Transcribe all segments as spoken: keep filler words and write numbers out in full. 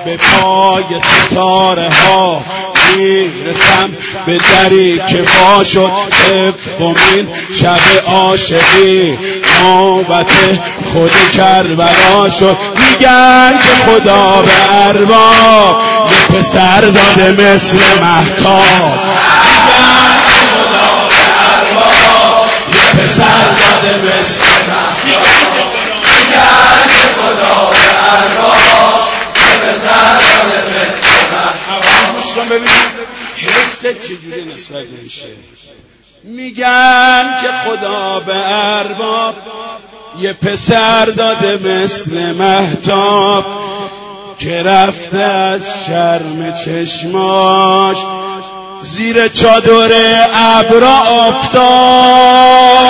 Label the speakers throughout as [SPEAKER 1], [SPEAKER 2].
[SPEAKER 1] به پای ستاره ها میرسم به دری که وا شد سومین شب عاشقی نوبت خود کربلا شد. میگن که خدا به ارباب یه پسر داده مثل مهتاب. میگن که خدا به ارباب یه پسر داده مثل مهتاب. میگن که خدا به ارباب یه پسر داده مثل مهتاب. گوش کن ببینید حست چجوری نسبت به این شعر. میگن که خدا به ارباب یه پسر داده مثل مهتاب که رفته از شرم چشماش زیر چادر ابرا افتاد.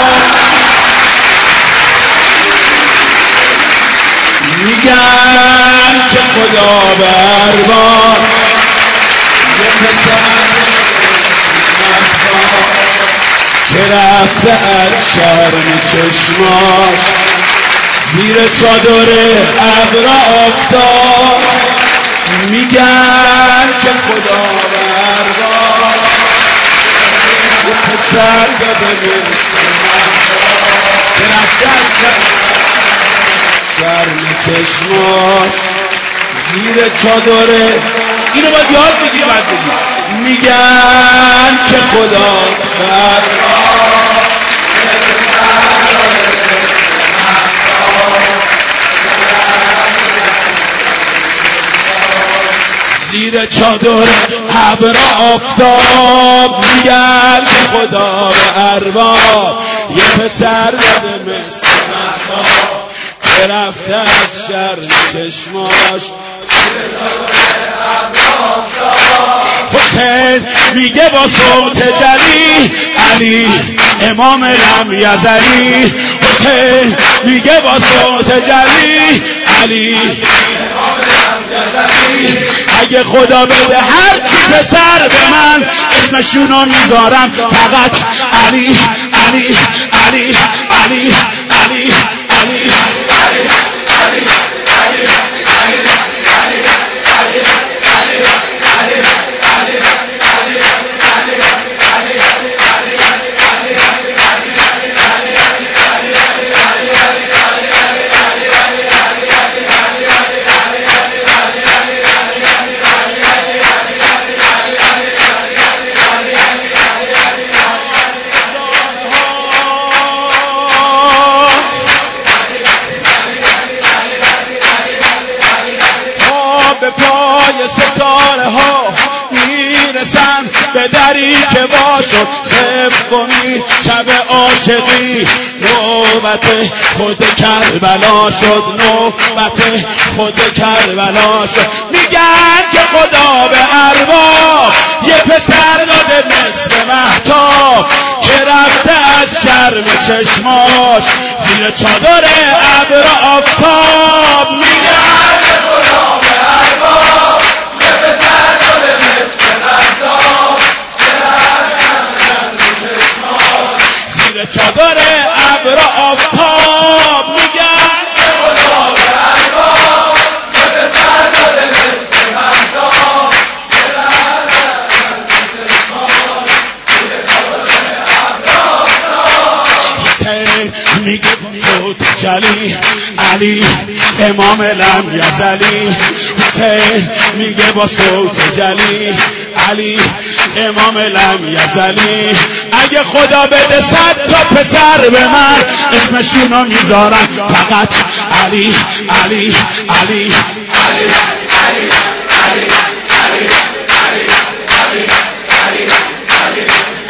[SPEAKER 1] میگن که خدا به ارباب یه پسر که رفته از شرم چشماش زیر چادر ابرا افتاد. میگن که خدا به ارباب یه پسر داده مثل مهتاب که رفته از شرم چشماش زیر چادر. اینو باید یاد بگیری بعد بگی. میگن که خدا به ارباب زیر چادر ابرا افتاد. میگن که خدا به ارباب یه پسر داده مثل مهتاب که رفته از شرم چشماش حسین میگه با صوت جلی علی امام لم یزلی. حسین میگه با صوت جلی علی امام لم یزلی. اگه خدا بده هر چی پسر به من اسمشونو میذارم فقط علی علی علی علی علی علی علی علی به پای ستاره ها میرسم به دری که وا شد سومین شب عاشقی نوبت خود کربلا شد. نوبت خود کربلا شد. میگن که خدا به ارباب یه پسر داده مثل مهتاب که رفته از شرم چشماش زیر چادر ابرا افتاد. میگن که خدا به ارباب یه پسر داده مثل مهتاب که رفته از شرم چشماش زیر چادر ابرا افتاد. میگن که خدا به ارباب یه پسر داده مثل مهتاب که رفته از شرم چشماش زیر چادر ابرا افتاد. حسین میگه صوت جلی علی امام لم یزلی. حسین میگه با صوت جلی علی امام لم یزلی. اگه خدا بده صد تا پسر به من اسمشونو میذارم فقط علی علی علی علی علی علی علی علی علی علی علی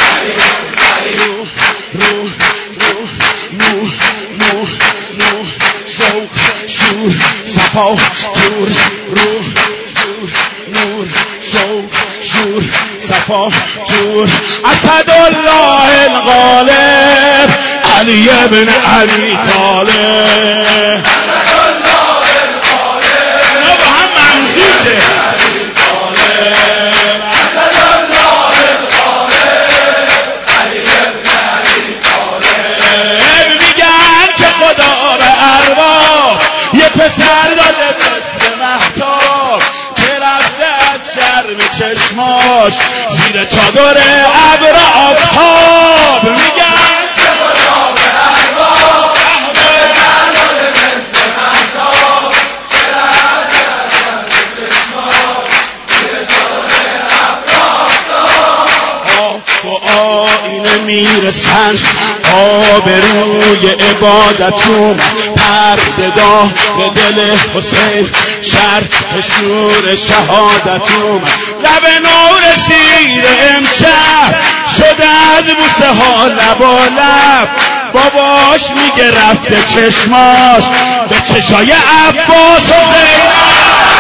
[SPEAKER 1] علی رو رو رو نور نور نور شوق شور صفا جور روح جور نور شوق شور صفا جور اسدالله الغالب علی ابن علی طالب. اسدالله الغالب اینا با هم منظوره. اسدالله الغالب علی ابن علی طالب. میگن که خدا به ارباب یه پسر داده مثل مهتاب چشماش زیر چادر ابر آفتاب میگن میرسن آبروی عبادتون پرده دار دل حسین شرح شور شهادتون لب نور سیر امشب شده از بوسه ها لب و لب باباش میگه رفته چشماش به چشای عباس و زینب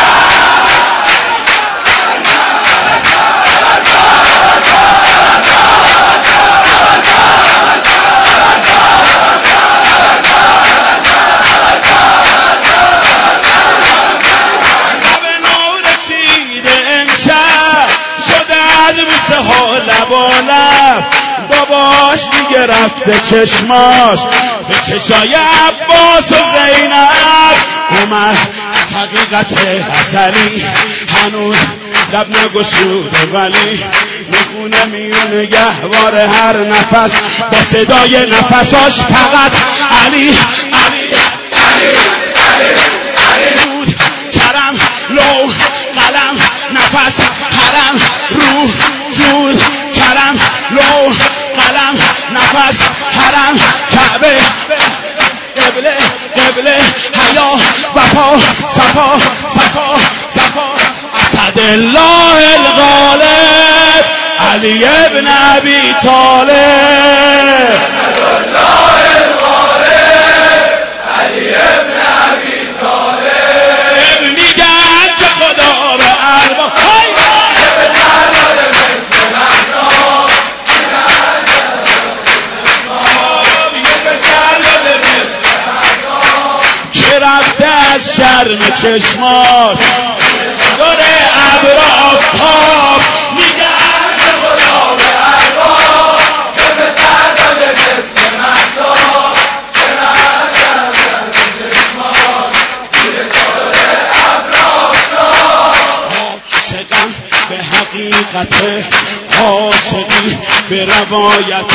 [SPEAKER 1] باباش دیگه رفته چشماش به چشای عباس و زینب اومد حقیقت ازلی هنوز لب نگشوده ولی میخونه میونه گهوار هر نفس با صدای نفساش فقط علی علی علی علی علی بود کرم لو قلم نفس حرم روح جون کرم لو قلم نفس حرم کعبه قبله قبله حیا وفا صفا صفا صفا اسد الله الغالب علی ابن ابی طالب اسد الله الغالب علی ابن ابی طالب میگن که خدا به ارباب از شرم چشمات داره ابر آفتاب میگن که خدا به ارباب که به سر داده مثل مهتاب که رفته از شرم چشمات زیر چادر ابر آفتاب عاشقم به حقیقت عاشقی به روایت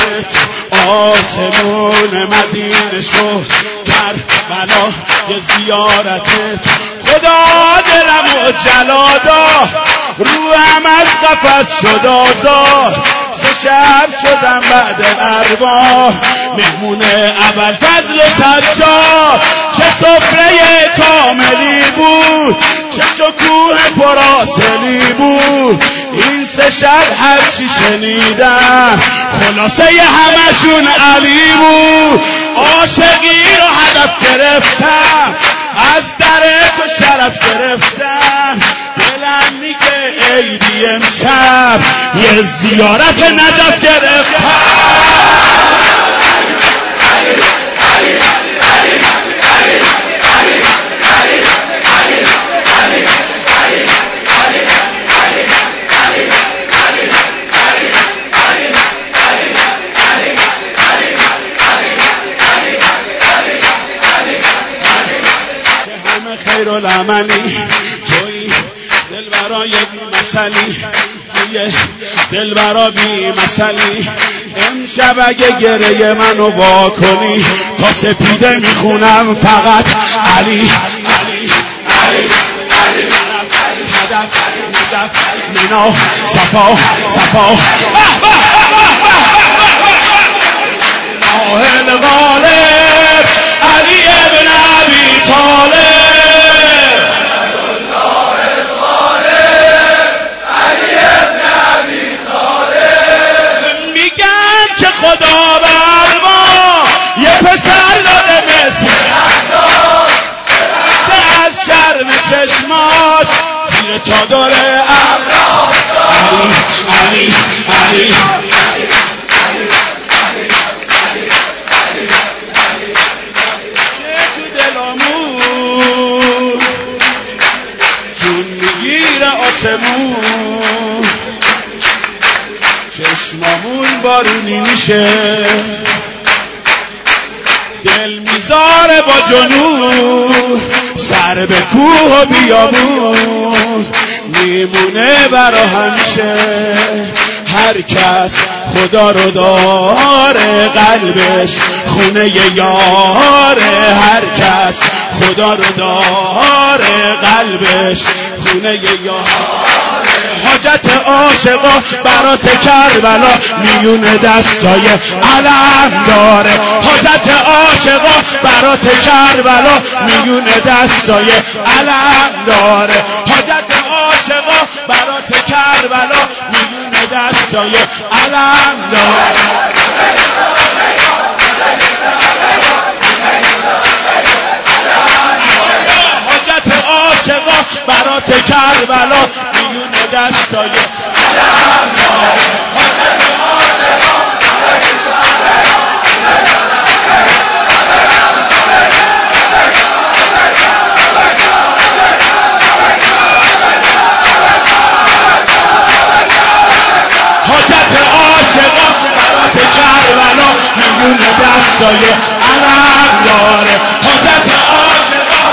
[SPEAKER 1] آسمون مدینه شد کربلا یه زیارت خدا دلم و جلادا روحم از قفس شد آزاد سه شب شدم بعد ارباب مهمون ابوالفضل و سجاد چه سفره کاملی بود چه شکوه پراسلی بود این سه شب هرچی شنیدم خلاصه همشون علی بود عاشقی رو هدف گرفتم از در تو شرف گرفتم دلم میگه عیدی امشب یه زیارت نجف گرفتم خیر العملی توی دل برای بی مسئلی توی دل برای بی مسئلی امشب اگه گریه منو وا کنی تا سپیده میخونم فقط علی علی علی علی هدف نجف منا صفا صفا ماه الغالب علی ابن ابی طالب خدا بر ما یه پسر داده مثل رفته از شرم چشماش زیر چادر ابر علی علی علی چه تو دلمون جون میگیره آسمون چشمامون بارونی میشه دل میذاره با جنون سر به کوه و بیابون میمونه برا همیشه. هر کس خدا رو داره قلبش خونه یاره. هر کس خدا رو داره قلبش خونه یاره. حاجت عاشقا برات کربلا میون دستای علم داره. حاجت عاشقا برات کربلا میون دستای علم داره. حاجت عاشقا برات کربلا میون دستای علم داره. حاجت عاشقا برات کربلا میون دستای علم داره. حاجت عاشقا حاجت عاشقا برات کربلا میون دستای علم داره. حاجت عاشقا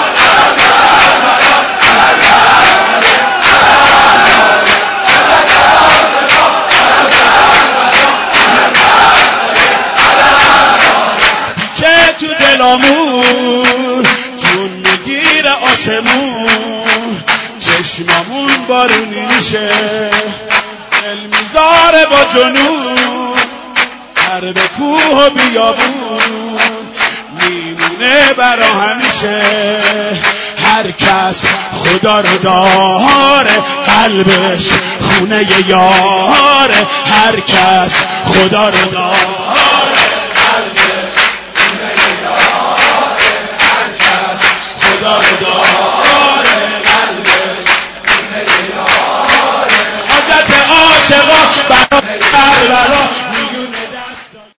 [SPEAKER 1] که تو دلامون جون میگیره آسمون. چشمامون بارونی میشه دل میذاره با جنون. سر به کوه و بیابون میمونه برا همیشه. هر کس خدا رو داره قلبش خونه یاره. هر کس خدا رو داره قلبش خونه یاره. هر کس خدا رو داره